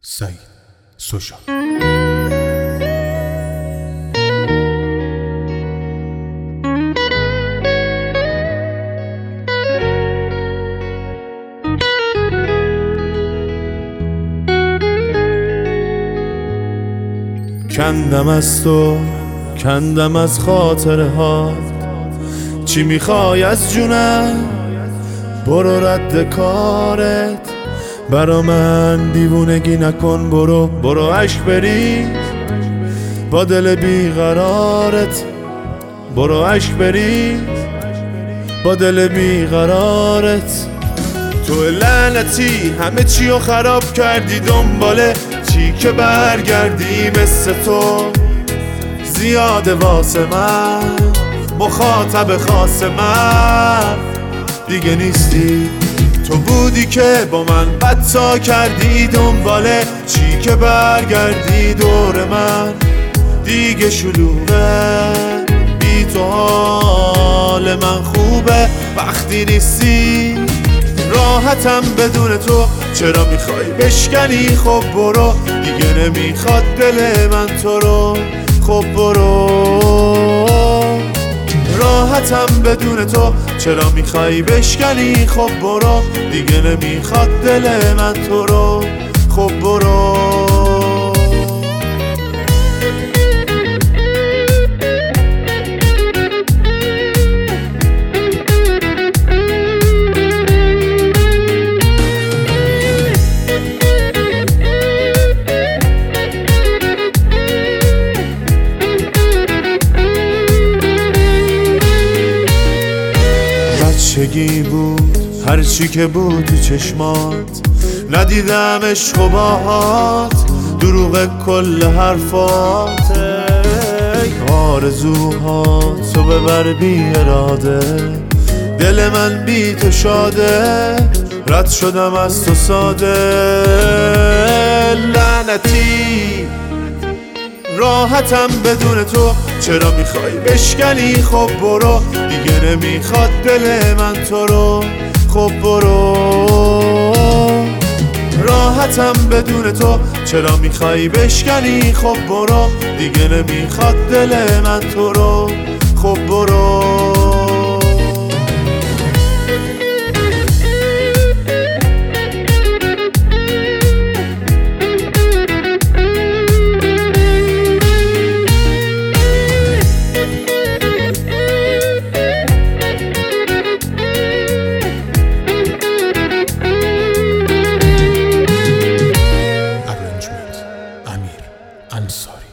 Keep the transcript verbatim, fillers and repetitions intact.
سعید سوشا. کندم از تو، کندم از خاطره ها، چی میخوای از جونم؟ برو رد کارت، برا من دیوونگی نکن، برو برو عشق بریز با دل بیقرارت، برو عشق بریز با دل بیقرارت. تو لعنتی همه چی رو خراب کردی، دنباله چی که برگردی؟ مثل تو زیاده واسه من، مخاطب خاص من دیگه نیستی. تو بودی که با من بدتا کردی، دنباله چی که برگردی دور من دیگه شلوغه. بی تو حال من خوبه وقتی نیستی، راحتم بدون تو. چرا میخوای بشکنی؟ خب برو دیگه، نمیخواد دل من تو رو. خب برو، راحتم بدون تو. چرا میخوای بشکنی؟ خب برو دیگه، نمیخواد دل من تو رو. خب برو. بچگی بود هرچی که بود تو چشمات، ندیدم عشق و باهات، دروغ کل حرفات. ای آرزوهات تو ببر بی اراده، دل من بی تو شاده، رد شدم از تو ساده. لعنتی راحتم بدون تو. چرا میخوای بشکنی؟ خب برو دیگه، نمیخواد دل من تو رو. خب برو، راحتم بدون تو. چرا میخوای بشکنی؟ خب برو دیگه، نمیخواد دل من تو رو. خب برو. Amir Ansari.